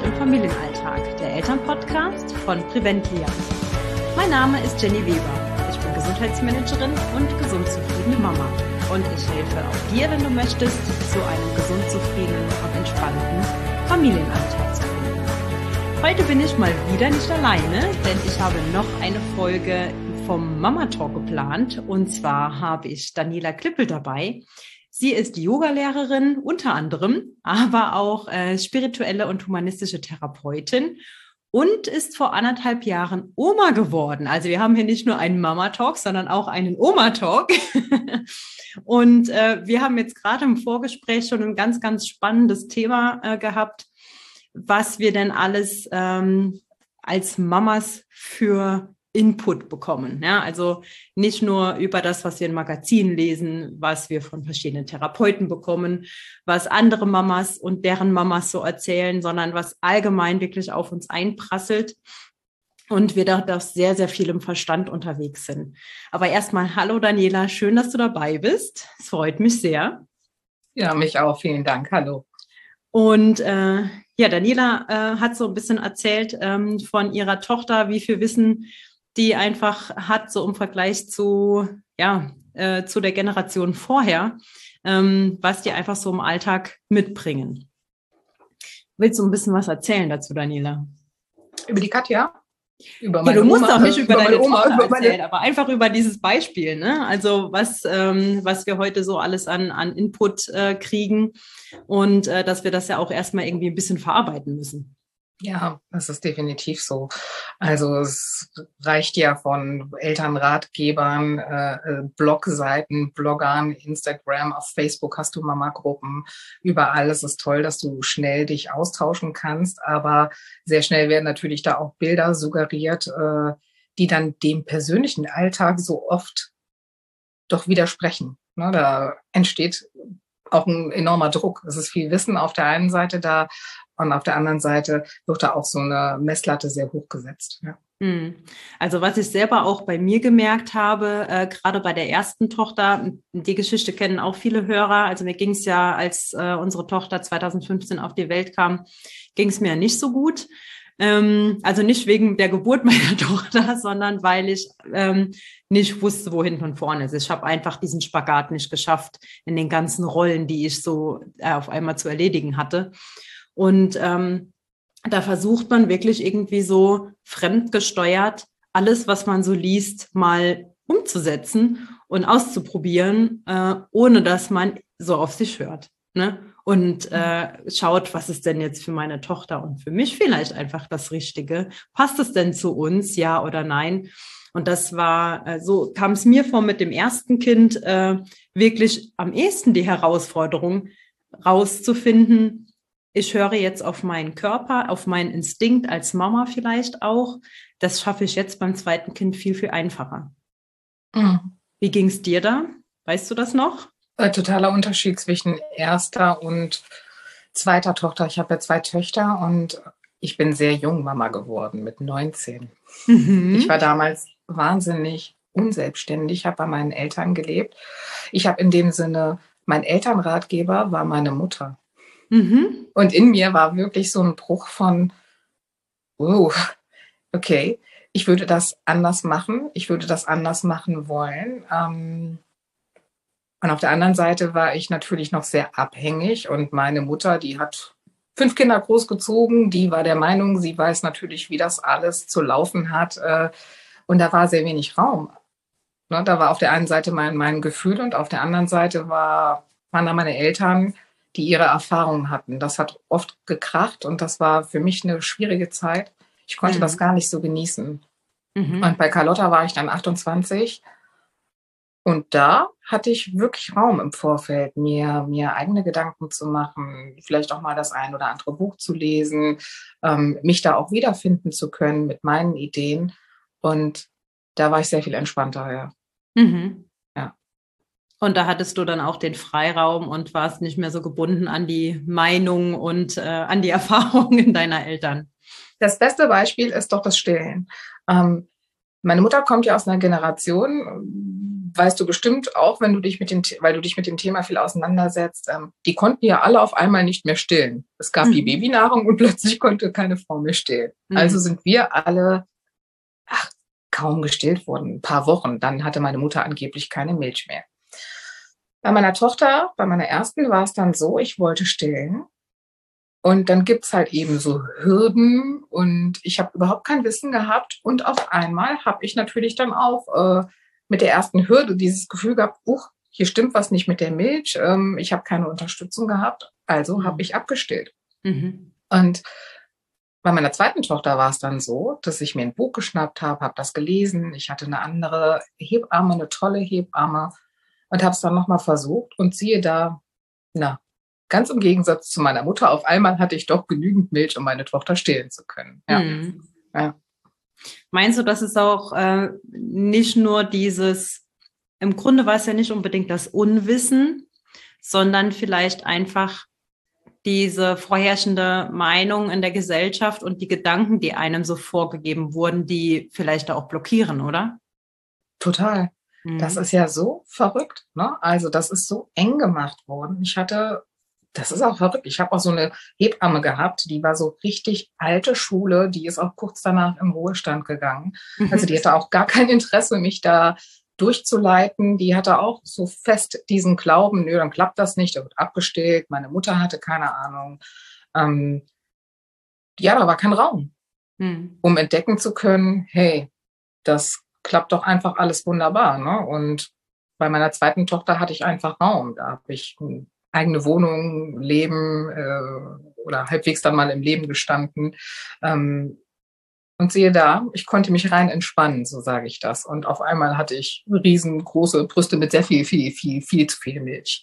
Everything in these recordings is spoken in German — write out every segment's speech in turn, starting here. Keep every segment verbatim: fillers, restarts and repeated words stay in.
im Familienalltag, der Elternpodcast von Preventlia. Mein Name ist Jenny Weber. Ich bin Gesundheitsmanagerin und gesund zufriedene Mama. Und ich helfe auch dir, wenn du möchtest, zu einem gesund zufriedenen und entspannten Familienalltag zu finden. Heute bin ich mal wieder nicht alleine, denn ich habe noch eine Folge vom Mama Talk geplant. Und zwar habe ich Daniela Klippel dabei. Sie ist Yogalehrerin unter anderem, aber auch äh, spirituelle und humanistische Therapeutin und ist vor anderthalb Jahren Oma geworden. Also wir haben hier nicht nur einen Mama-Talk, sondern auch einen Oma-Talk. Und äh, wir haben jetzt gerade im Vorgespräch schon ein ganz, ganz spannendes Thema äh, gehabt, was wir denn alles ähm, als Mamas für Input bekommen. Ja, also nicht nur über das, was wir in Magazinen lesen, was wir von verschiedenen Therapeuten bekommen, was andere Mamas und deren Mamas so erzählen, sondern was allgemein wirklich auf uns einprasselt und wir da doch sehr, sehr viel im Verstand unterwegs sind. Aber erstmal, hallo Daniela, schön, dass du dabei bist. Es freut mich sehr. Ja, mich auch. Vielen Dank. Hallo. Und äh, ja, Daniela äh, hat so ein bisschen erzählt ähm, von ihrer Tochter, wie viel Wissen die einfach hat, so im Vergleich zu, ja, äh, zu der Generation vorher, ähm, was die einfach so im Alltag mitbringen. Willst du ein bisschen was erzählen dazu, Daniela? Über die Katja? Über meine ja, du musst Oma, auch nicht über, über deine Oma, Tochter über erzählen, meine... aber einfach über dieses Beispiel, ne? Also was, ähm, was wir heute so alles an, an Input äh, kriegen und äh, dass wir das ja auch erstmal irgendwie ein bisschen verarbeiten müssen. Ja, das ist definitiv so. Also es reicht ja von Elternratgebern, äh, Blogseiten, Bloggern, Instagram, auf Facebook hast du Mama-Gruppen, überall. Es ist toll, dass du schnell dich austauschen kannst, aber sehr schnell werden natürlich da auch Bilder suggeriert, äh, die dann dem persönlichen Alltag so oft doch widersprechen. Ne, da entsteht auch ein enormer Druck. Es ist viel Wissen auf der einen Seite da und auf der anderen Seite wird da auch so eine Messlatte sehr hoch gesetzt. Ja. Also was ich selber auch bei mir gemerkt habe, äh, gerade bei der ersten Tochter, die Geschichte kennen auch viele Hörer. Also mir ging es ja, als äh, unsere Tochter zwanzig fünfzehn auf die Welt kam, ging es mir nicht so gut. Ähm, also nicht wegen der Geburt meiner Tochter, sondern weil ich ähm, nicht wusste, wo hinten und vorne ist. Ich habe einfach diesen Spagat nicht geschafft in den ganzen Rollen, die ich so äh, auf einmal zu erledigen hatte. Und ähm, da versucht man wirklich irgendwie so fremdgesteuert alles, was man so liest, mal umzusetzen und auszuprobieren, äh, ohne dass man so auf sich hört, ne? Und äh, schaut, was ist denn jetzt für meine Tochter und für mich vielleicht einfach das Richtige? Passt es denn zu uns, ja oder nein? Und das war, äh, so kam es mir vor mit dem ersten Kind, äh, wirklich am ehesten die Herausforderung rauszufinden, ich höre jetzt auf meinen Körper, auf meinen Instinkt als Mama vielleicht auch. Das schaffe ich jetzt beim zweiten Kind viel, viel einfacher. Mhm. Wie ging es dir da? Weißt du das noch? Ein totaler Unterschied zwischen erster und zweiter Tochter. Ich habe ja zwei Töchter und ich bin sehr jung Mama geworden, mit neunzehn. Mhm. Ich war damals wahnsinnig unselbstständig, habe bei meinen Eltern gelebt. Ich habe in dem Sinne, mein Elternratgeber war meine Mutter. Mhm. Und in mir war wirklich so ein Bruch von, oh, okay, ich würde das anders machen, ich würde das anders machen wollen. Ähm, und auf der anderen Seite war ich natürlich noch sehr abhängig und meine Mutter, die hat fünf Kinder großgezogen, die war der Meinung, sie weiß natürlich, wie das alles zu laufen hat. Äh, und da war sehr wenig Raum. Ne, da war auf der einen Seite mein, mein Gefühl und auf der anderen Seite war, waren da meine Eltern, die ihre Erfahrungen hatten. Das hat oft gekracht und das war für mich eine schwierige Zeit. Ich konnte mhm. das gar nicht so genießen. Mhm. Und bei Carlotta war ich dann achtundzwanzig und da hatte ich wirklich Raum im Vorfeld, mir, mir eigene Gedanken zu machen, vielleicht auch mal das ein oder andere Buch zu lesen, ähm, mich da auch wiederfinden zu können mit meinen Ideen. Und da war ich sehr viel entspannter, ja. Mhm. Ja. Und da hattest du dann auch den Freiraum und warst nicht mehr so gebunden an die Meinung und äh, an die Erfahrungen deiner Eltern. Das beste Beispiel ist doch das Stillen. Ähm, meine Mutter kommt ja aus einer Generation, weißt du bestimmt auch, wenn du dich mit dem, weil du dich mit dem Thema viel auseinandersetzt, ähm, die konnten ja alle auf einmal nicht mehr stillen. Es gab mhm. die Babynahrung und plötzlich konnte keine Frau mehr stillen. Mhm. Also sind wir alle ach, kaum gestillt worden, ein paar Wochen. Dann hatte meine Mutter angeblich keine Milch mehr. Bei meiner Tochter, bei meiner ersten, war es dann so, ich wollte stillen. Und dann gibt's halt eben so Hürden und ich habe überhaupt kein Wissen gehabt. Und auf einmal habe ich natürlich dann auch äh, mit der ersten Hürde dieses Gefühl gehabt, uch, hier stimmt was nicht mit der Milch. Ähm, ich habe keine Unterstützung gehabt, also mhm. habe ich abgestillt. Mhm. Und bei meiner zweiten Tochter war es dann so, dass ich mir ein Buch geschnappt habe, habe das gelesen. Ich hatte eine andere Hebamme, eine tolle Hebamme und habe es dann nochmal versucht und siehe da, na, ganz im Gegensatz zu meiner Mutter, auf einmal hatte ich doch genügend Milch, um meine Tochter stillen zu können. Ja. Mhm. Ja. Meinst du, dass es auch äh, nicht nur dieses, im Grunde war es ja nicht unbedingt das Unwissen, sondern vielleicht einfach diese vorherrschende Meinung in der Gesellschaft und die Gedanken, die einem so vorgegeben wurden, die vielleicht auch blockieren, oder? Total. Mhm. Das ist ja so verrückt, ne? Also das ist so eng gemacht worden. Ich hatte Das ist auch verrückt. Ich habe auch so eine Hebamme gehabt, die war so richtig alte Schule, die ist auch kurz danach im Ruhestand gegangen. Also die hatte auch gar kein Interesse, mich da durchzuleiten. Die hatte auch so fest diesen Glauben, nö, dann klappt das nicht, da wird abgestillt. Meine Mutter hatte keine Ahnung. Ähm, ja, da war kein Raum, hm. um entdecken zu können, hey, das klappt doch einfach alles wunderbar, ne? Und bei meiner zweiten Tochter hatte ich einfach Raum. Da habe ich eigene Wohnung, Leben äh, oder halbwegs dann mal im Leben gestanden. Ähm, und siehe da, ich konnte mich rein entspannen, so sage ich das. Und auf einmal hatte ich riesengroße Brüste mit sehr viel, viel, viel, viel zu viel Milch.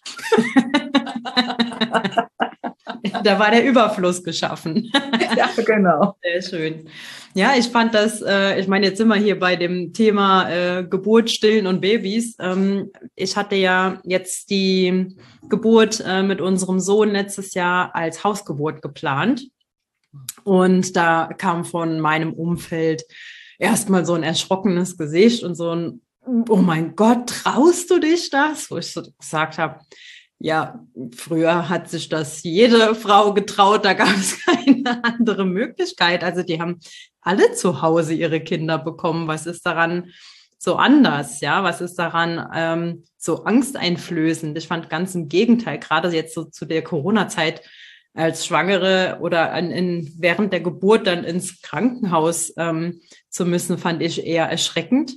Da war der Überfluss geschaffen. Ja, genau. Sehr schön. Ja, ich fand das, äh, ich meine, jetzt sind wir hier bei dem Thema äh, Geburt, Stillen und Babys. Ähm, ich hatte ja jetzt die Geburt äh, mit unserem Sohn letztes Jahr als Hausgeburt geplant. Und da kam von meinem Umfeld erstmal so ein erschrockenes Gesicht und so ein, oh mein Gott, traust du dich das? Wo ich so gesagt habe, ja, früher hat sich das jede Frau getraut, da gab es keine andere Möglichkeit. Also die haben alle zu Hause ihre Kinder bekommen. Was ist daran so anders? Ja, was ist daran ähm, so angsteinflößend? Ich fand ganz im Gegenteil, gerade jetzt so zu der Corona-Zeit als Schwangere oder an, in, während der Geburt dann ins Krankenhaus ähm, zu müssen, fand ich eher erschreckend.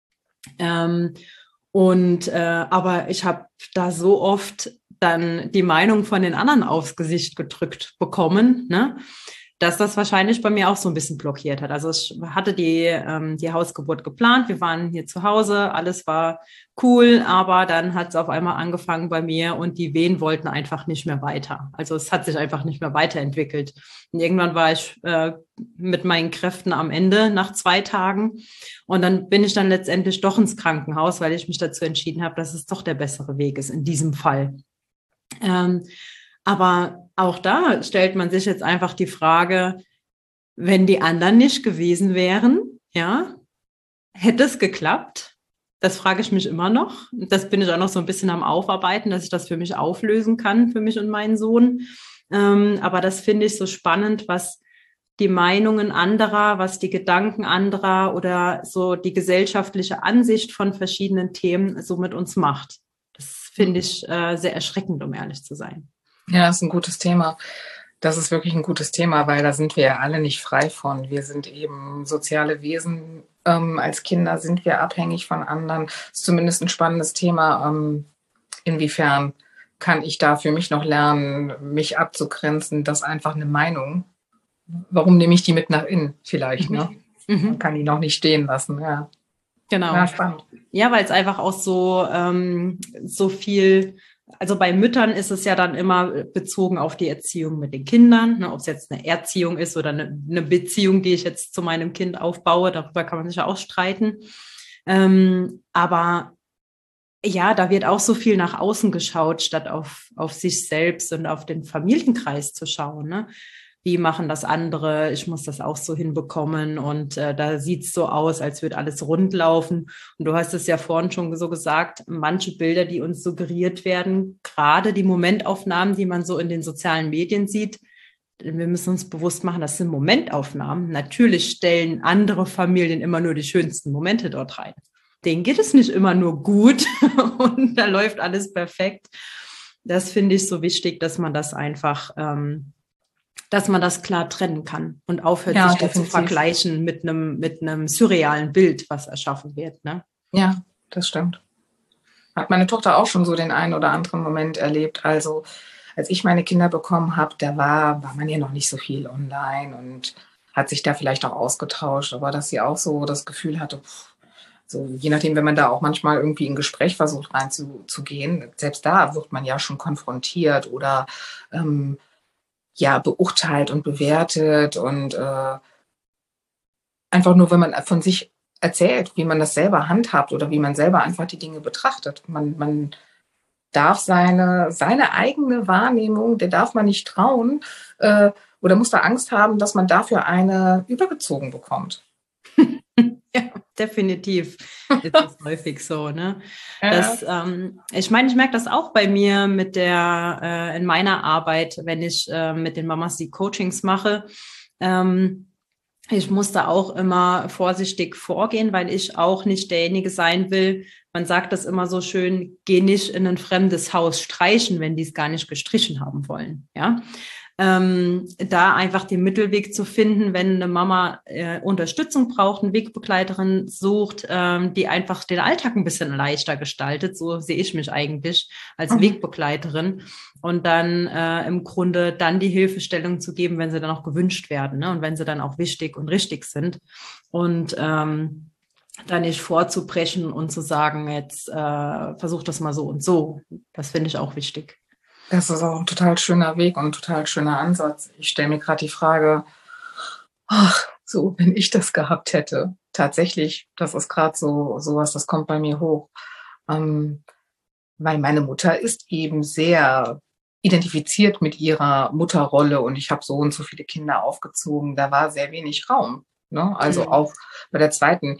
Ähm, Und äh, aber ich habe da so oft dann die Meinung von den anderen aufs Gesicht gedrückt bekommen, ne, dass das wahrscheinlich bei mir auch so ein bisschen blockiert hat. Also ich hatte die ähm, die Hausgeburt geplant, wir waren hier zu Hause, alles war cool, aber dann hat es auf einmal angefangen bei mir und die Wehen wollten einfach nicht mehr weiter. Also es hat sich einfach nicht mehr weiterentwickelt. Und irgendwann war ich äh, mit meinen Kräften am Ende nach zwei Tagen. Und dann bin ich dann letztendlich doch ins Krankenhaus, weil ich mich dazu entschieden habe, dass es doch der bessere Weg ist in diesem Fall. Ähm, aber auch da stellt man sich jetzt einfach die Frage, wenn die anderen nicht gewesen wären, ja, hätte es geklappt? Das frage ich mich immer noch. Das bin ich auch noch so ein bisschen am Aufarbeiten, dass ich das für mich auflösen kann, für mich und meinen Sohn. Ähm, aber das finde ich so spannend, was die Meinungen anderer, was die Gedanken anderer oder so die gesellschaftliche Ansicht von verschiedenen Themen so mit uns macht. Das finde ich äh, sehr erschreckend, um ehrlich zu sein. Ja, das ist ein gutes Thema. Das ist wirklich ein gutes Thema, weil da sind wir ja alle nicht frei von. Wir sind eben soziale Wesen. Ähm, als Kinder sind wir abhängig von anderen. Das ist zumindest ein spannendes Thema. Ähm, inwiefern kann ich da für mich noch lernen, mich abzugrenzen? Das ist einfach eine Meinung. Warum nehme ich die mit nach innen vielleicht? Ne? Mhm. Man kann die noch nicht stehen lassen. Ja. Genau. Ja, spannend. Ja, weil es einfach auch so, ähm, so viel, also bei Müttern ist es ja dann immer bezogen auf die Erziehung mit den Kindern, ne, ob es jetzt eine Erziehung ist oder eine, eine Beziehung, die ich jetzt zu meinem Kind aufbaue, darüber kann man sich ja auch streiten. Ähm, aber ja, da wird auch so viel nach außen geschaut, statt auf, auf sich selbst und auf den Familienkreis zu schauen, ne? wie machen das andere, ich muss das auch so hinbekommen und äh, da sieht es so aus, als würde alles rund laufen. Und du hast es ja vorhin schon so gesagt, manche Bilder, die uns suggeriert werden, gerade die Momentaufnahmen, die man so in den sozialen Medien sieht, wir müssen uns bewusst machen, das sind Momentaufnahmen. Natürlich stellen andere Familien immer nur die schönsten Momente dort rein. Denen geht es nicht immer nur gut und da läuft alles perfekt. Das finde ich so wichtig, dass man das einfach, ähm, dass man das klar trennen kann und aufhört, Ja, sich da zu definitiv. vergleichen mit einem, mit einem surrealen Bild, was erschaffen wird. Ne? Ja, das stimmt. Hat meine Tochter auch schon so den einen oder anderen Moment erlebt. Also als ich meine Kinder bekommen habe, da war, war man ja noch nicht so viel online und hat sich da vielleicht auch ausgetauscht, aber dass sie auch so das Gefühl hatte, pff, so je nachdem, wenn man da auch manchmal irgendwie in ein Gespräch versucht reinzugehen, selbst da wird man ja schon konfrontiert oder ähm, ja beurteilt und bewertet und äh, einfach nur, wenn man von sich erzählt, wie man das selber handhabt oder wie man selber einfach die Dinge betrachtet. Man, man darf seine, seine eigene Wahrnehmung, der darf man nicht trauen äh, oder muss da Angst haben, dass man dafür eine übergezogen bekommt. Ja, definitiv ist das häufig so. Ne? Ja. Das, ähm, ich meine, ich merke das auch bei mir mit der, äh, in meiner Arbeit, wenn ich äh, mit den Mamas die Coachings mache. Ähm, ich muss da auch immer vorsichtig vorgehen, weil ich auch nicht derjenige sein will. Man sagt das immer so schön, geh nicht in ein fremdes Haus streichen, wenn die es gar nicht gestrichen haben wollen. Ja, ähm, da einfach den Mittelweg zu finden, wenn eine Mama äh, Unterstützung braucht, eine Wegbegleiterin sucht, ähm, die einfach den Alltag ein bisschen leichter gestaltet. So sehe ich mich eigentlich als mhm. Wegbegleiterin. Und dann äh, im Grunde dann die Hilfestellung zu geben, wenn sie dann auch gewünscht werden, ne? Und wenn sie dann auch wichtig und richtig sind. Und ähm, da nicht vorzubrechen und zu sagen, jetzt äh, versuch das mal so und so. Das finde ich auch wichtig. Das ist auch ein total schöner Weg und ein total schöner Ansatz. Ich stelle mir gerade die Frage, ach, so, wenn ich das gehabt hätte. Tatsächlich, das ist gerade so sowas, das kommt bei mir hoch. Ähm, weil meine Mutter ist eben sehr identifiziert mit ihrer Mutterrolle und ich habe so und so viele Kinder aufgezogen. Da war sehr wenig Raum. Ne? Also mhm. auch bei der zweiten,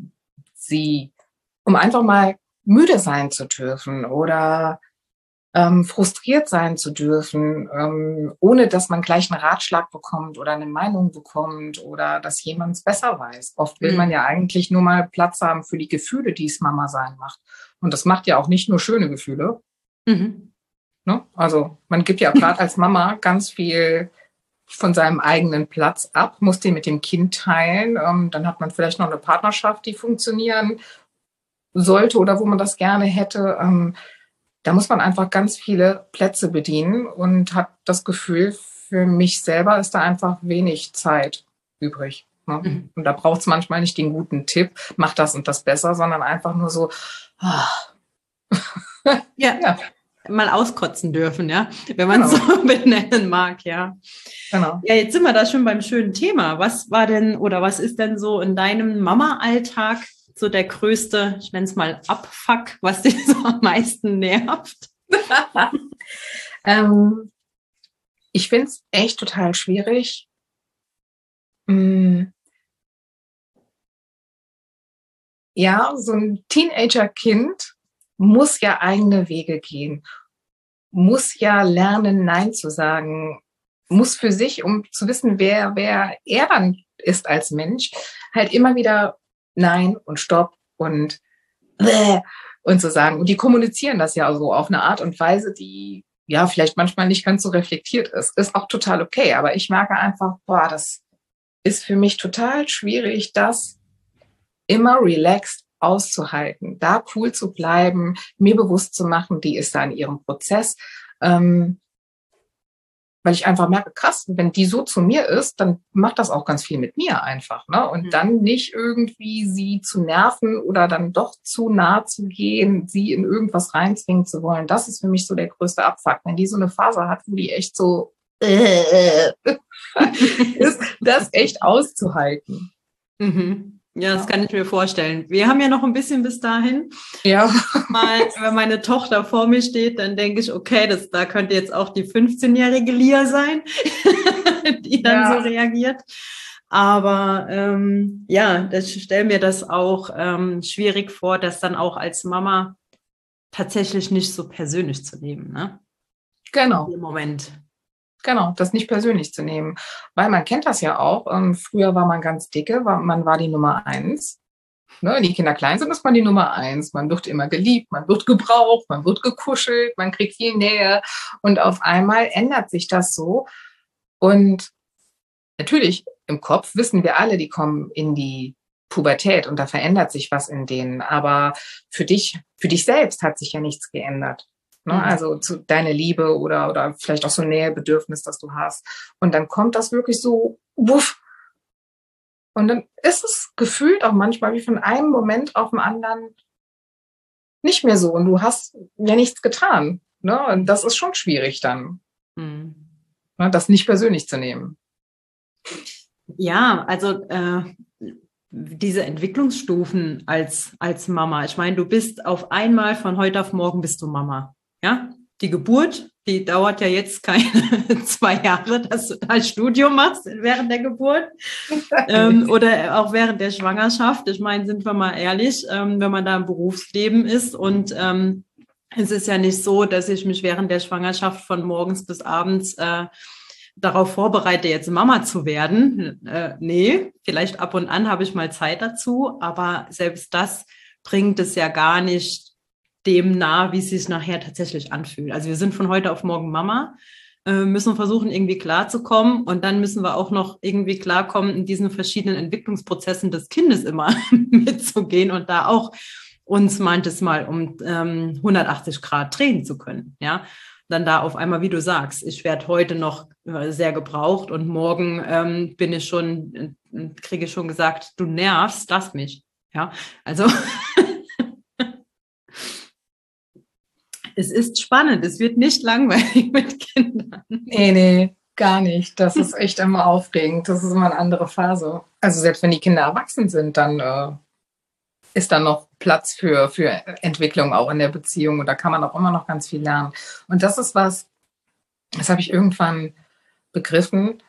sie, um einfach mal müde sein zu dürfen oder ähm, frustriert sein zu dürfen, ähm, ohne dass man gleich einen Ratschlag bekommt oder eine Meinung bekommt oder dass jemand es besser weiß. Oft will mhm. man ja eigentlich nur mal Platz haben für die Gefühle, die es Mama sein macht. Und das macht ja auch nicht nur schöne Gefühle. Mhm. Ne? Also man gibt ja gerade als Mama ganz viel von seinem eigenen Platz ab, muss den mit dem Kind teilen. Ähm, dann hat man vielleicht noch eine Partnerschaft, die funktionieren sollte oder wo man das gerne hätte. Ähm, da muss man einfach ganz viele Plätze bedienen und hat das Gefühl, für mich selber ist da einfach wenig Zeit übrig. Ne? Mhm. Und da braucht es manchmal nicht den guten Tipp, mach das und das besser, sondern einfach nur so, oh. ja. ja. Mal auskotzen dürfen, ja, wenn man es genau. so benennen mag, ja. Genau. Ja, jetzt sind wir da schon beim schönen Thema. Was war denn oder was ist denn so in deinem Mama-Alltag so der größte, ich nenne es mal Abfuck, was dich so am meisten nervt? ähm, ich finde es echt total schwierig. Hm. Ja, so ein Teenager-Kind muss ja eigene Wege gehen, muss ja lernen, Nein zu sagen, muss für sich, um zu wissen, wer, wer er dann ist als Mensch, halt immer wieder Nein und Stopp und Bäh und so sagen. Und die kommunizieren das ja so auf eine Art und Weise, die ja vielleicht manchmal nicht ganz so reflektiert ist. Ist auch total okay, aber ich merke einfach, boah, das ist für mich total schwierig, das immer relaxed auszuhalten, da cool zu bleiben, mir bewusst zu machen, die ist da in ihrem Prozess, ähm, weil ich einfach merke, krass, wenn die so zu mir ist, dann macht das auch ganz viel mit mir einfach, ne? Und mhm. dann nicht irgendwie sie zu nerven oder dann doch zu nah zu gehen, sie in irgendwas reinzwingen zu wollen, das ist für mich so der größte Abfuck, wenn die so eine Phase hat, wo die echt so äh, ist das echt auszuhalten. Mhm. Ja, das kann ich mir vorstellen. Wir haben ja noch ein bisschen bis dahin. Ja. Mal, wenn meine Tochter vor mir steht, dann denke ich, okay, das, da könnte jetzt auch die fünfzehnjährige Lia sein, die dann ja. so reagiert. Aber ähm, ja, ich stelle mir das auch ähm, schwierig vor, das dann auch als Mama tatsächlich nicht so persönlich zu nehmen, ne? Genau. Im Moment. Genau, das nicht persönlich zu nehmen. Weil man kennt das ja auch. Ähm, früher war man ganz dicke, war, man war die Nummer eins. Ne, wenn die Kinder klein sind, ist man die Nummer eins. Man wird immer geliebt, man wird gebraucht, man wird gekuschelt, man kriegt viel Nähe. Und auf einmal ändert sich das so. Und natürlich, im Kopf wissen wir alle, die kommen in die Pubertät und da verändert sich was in denen. Aber für dich, für dich selbst hat sich ja nichts geändert. Ne? Mhm. Also zu deine Liebe oder, oder vielleicht auch so ein Nähebedürfnis, das du hast. Und dann kommt das wirklich so, wuff. Und dann ist es gefühlt auch manchmal wie von einem Moment auf den anderen nicht mehr so. Und du hast ja nichts getan. Ne? Und das ist schon schwierig dann, mhm. ne? Das nicht persönlich zu nehmen. Ja, also äh, diese Entwicklungsstufen als, als Mama. Ich meine, du bist auf einmal von heute auf morgen bist du Mama. Ja, die Geburt, die dauert ja jetzt keine zwei Jahre, dass du ein Studium machst während der Geburt ähm, oder auch während der Schwangerschaft. Ich meine, sind wir mal ehrlich, ähm, wenn man da im Berufsleben ist und ähm, es ist ja nicht so, dass ich mich während der Schwangerschaft von morgens bis abends äh, darauf vorbereite, jetzt Mama zu werden. Äh, nee, vielleicht ab und an habe ich mal Zeit dazu, aber selbst das bringt es ja gar nicht dem nah, wie es sich nachher tatsächlich anfühlt. Also wir sind von heute auf morgen Mama, äh, müssen versuchen, irgendwie klarzukommen und dann müssen wir auch noch irgendwie klarkommen, in diesen verschiedenen Entwicklungsprozessen des Kindes immer mitzugehen und da auch uns manches Mal um ähm, hundertachtzig Grad drehen zu können, ja. Dann da auf einmal, wie du sagst, ich werde heute noch äh, sehr gebraucht und morgen ähm, bin ich schon, äh, kriege ich schon gesagt, du nervst, lass mich, ja. Also es ist spannend, es wird nicht langweilig mit Kindern. Nee, nee, gar nicht. Das ist echt immer aufregend. Das ist immer eine andere Phase. Also selbst wenn die Kinder erwachsen sind, dann äh, ist da noch Platz für, für Entwicklung auch in der Beziehung. Und da kann man auch immer noch ganz viel lernen. Und das ist was, das habe ich irgendwann begriffen.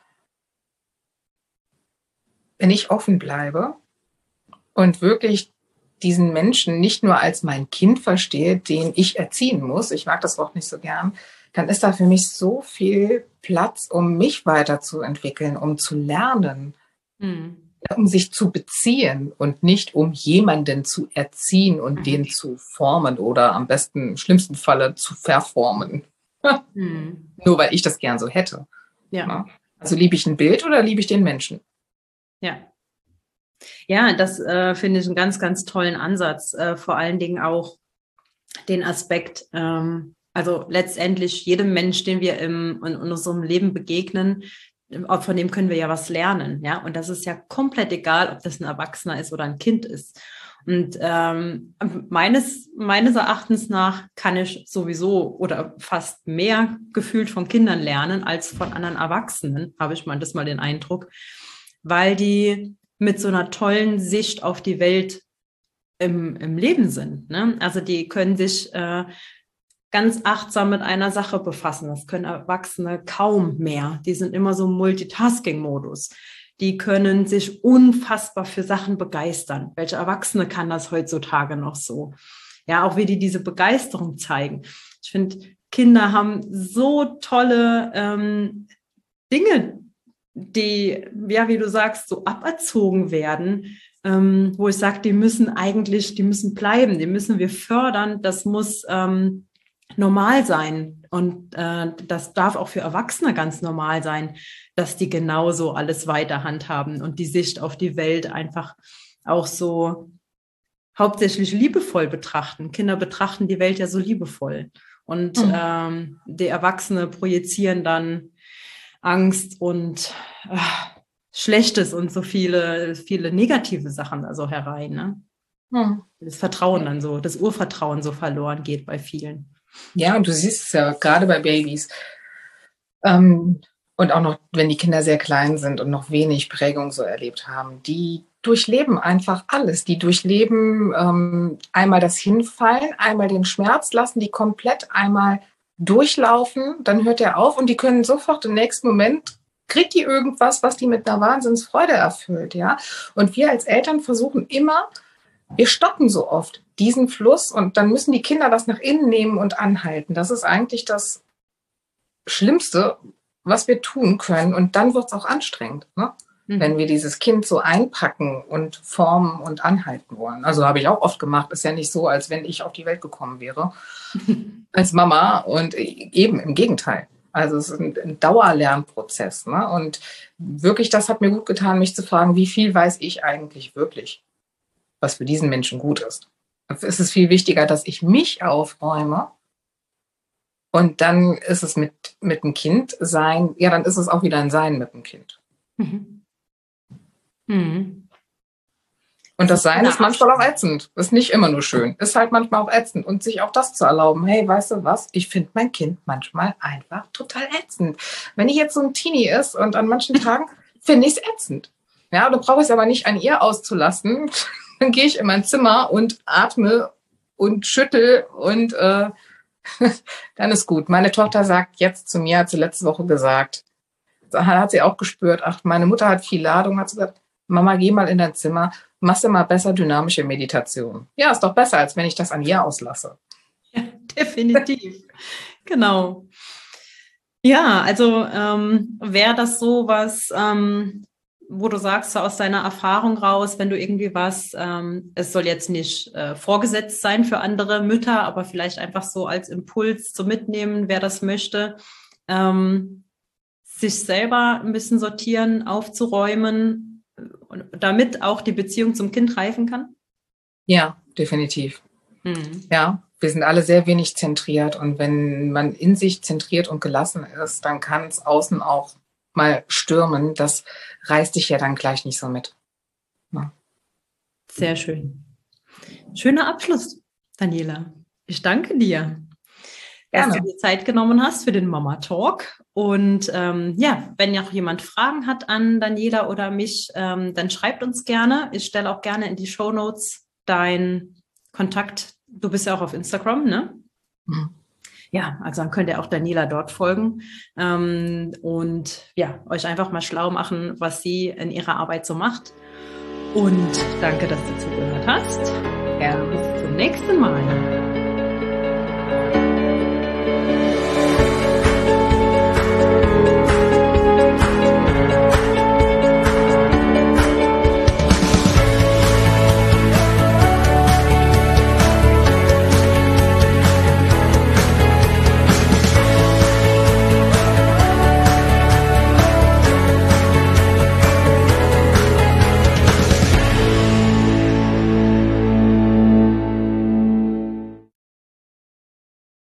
Wenn ich offen bleibe und wirklich diesen Menschen nicht nur als mein Kind verstehe, den ich erziehen muss, ich mag das Wort nicht so gern, dann ist da für mich so viel Platz, um mich weiterzuentwickeln, um zu lernen, mhm. um sich zu beziehen und nicht um jemanden zu erziehen und mhm. den zu formen oder am besten, im schlimmsten Falle zu verformen. Mhm. Nur weil ich das gern so hätte. Ja. Also liebe ich ein Bild oder liebe ich den Menschen? Ja. Ja, das äh, finde ich einen ganz, ganz tollen Ansatz. Äh, vor allen Dingen auch den Aspekt, ähm, also letztendlich jedem Mensch, den wir im, in, in unserem Leben begegnen, von dem können wir ja was lernen. Ja, und das ist ja komplett egal, ob das ein Erwachsener ist oder ein Kind ist. Und ähm, meines, meines Erachtens nach kann ich sowieso oder fast mehr gefühlt von Kindern lernen als von anderen Erwachsenen, habe ich mal das mal den Eindruck, weil die mit so einer tollen Sicht auf die Welt im, im Leben sind. Ne? Also die können sich äh, ganz achtsam mit einer Sache befassen. Das können Erwachsene kaum mehr. Die sind immer so im Multitasking-Modus. Die können sich unfassbar für Sachen begeistern. Welche Erwachsene kann das heutzutage noch so? Ja, auch wie die diese Begeisterung zeigen. Ich finde, Kinder haben so tolle ähm, Dinge, die, ja, wie du sagst, so aberzogen werden, ähm, wo ich sage, die müssen eigentlich, die müssen bleiben, die müssen wir fördern, das muss ähm, normal sein und äh, das darf auch für Erwachsene ganz normal sein, dass die genauso alles weiter handhaben und die Sicht auf die Welt einfach auch so hauptsächlich liebevoll betrachten. Kinder betrachten die Welt ja so liebevoll und mhm. ähm, die Erwachsene projizieren dann Angst und äh, Schlechtes und so viele, viele negative Sachen also herein. Ne? Hm. Das Vertrauen dann so, das Urvertrauen so verloren geht bei vielen. Ja, und du siehst es ja gerade bei Babys. Ähm, und auch noch, wenn die Kinder sehr klein sind und noch wenig Prägung so erlebt haben, die durchleben einfach alles. Die durchleben ähm, einmal das Hinfallen, einmal den Schmerz, lassen die komplett einmal durchlaufen, dann hört er auf und die können sofort im nächsten Moment, kriegt die irgendwas, was die mit einer Wahnsinnsfreude erfüllt, ja. Und wir als Eltern versuchen immer, wir stoppen so oft diesen Fluss und dann müssen die Kinder das nach innen nehmen und anhalten. Das ist eigentlich das Schlimmste, was wir tun können. Und dann wird es auch anstrengend, ne? Mhm. Wenn wir dieses Kind so einpacken und formen und anhalten wollen. Also habe ich auch oft gemacht. Ist ja nicht so, als wenn ich auf die Welt gekommen wäre als Mama. Und eben im Gegenteil. Also es ist ein, ein Dauerlernprozess, ne? Und wirklich, das hat mir gut getan, mich zu fragen, wie viel weiß ich eigentlich wirklich, was für diesen Menschen gut ist. Es ist viel wichtiger, dass ich mich aufräume. Und dann ist es mit, mit dem Kind sein, ja, dann ist es auch wieder ein Sein mit dem Kind. Mhm. Mhm. Und das Sein ist manchmal auch ätzend. Ist nicht immer nur schön. Ist halt manchmal auch ätzend. Und sich auch das zu erlauben, hey, weißt du was? Ich finde mein Kind manchmal einfach total ätzend. Wenn ich jetzt so ein Teenie ist und an manchen Tagen finde ich es ätzend. Ja, du brauchst es aber nicht an ihr auszulassen. Dann gehe ich in mein Zimmer und atme und schüttel und äh, dann ist gut. Meine Tochter sagt jetzt zu mir, hat sie letzte Woche gesagt, hat sie auch gespürt, ach, meine Mutter hat viel Ladung, hat sie gesagt, Mama, geh mal in dein Zimmer, machst du mal besser dynamische Meditation. Ja, ist doch besser, als wenn ich das an ihr auslasse. Ja, definitiv. Genau. Ja, also ähm, wäre das so was, ähm, wo du sagst, so aus deiner Erfahrung raus, wenn du irgendwie was, ähm, es soll jetzt nicht äh, vorgesetzt sein für andere Mütter, aber vielleicht einfach so als Impuls zu mitnehmen, wer das möchte, ähm, sich selber ein bisschen sortieren, aufzuräumen, damit auch die Beziehung zum Kind reifen kann? Ja, definitiv. Mhm. Ja, wir sind alle sehr wenig zentriert und wenn man in sich zentriert und gelassen ist, dann kann es außen auch mal stürmen, das reißt dich ja dann gleich nicht so mit. Ja. Sehr schön. Schöner Abschluss, Daniela. Ich danke dir, dass du dir Zeit genommen hast für den Mama Talk. Und ähm, ja, wenn ja auch jemand Fragen hat an Daniela oder mich, ähm, dann schreibt uns gerne. Ich stelle auch gerne in die Shownotes deinen Kontakt. Du bist ja auch auf Instagram, ne? Mhm. Ja, also dann könnt ihr auch Daniela dort folgen ähm, und ja, euch einfach mal schlau machen, was sie in ihrer Arbeit so macht. Und danke, dass du zugehört hast. Ja. Bis zum nächsten Mal.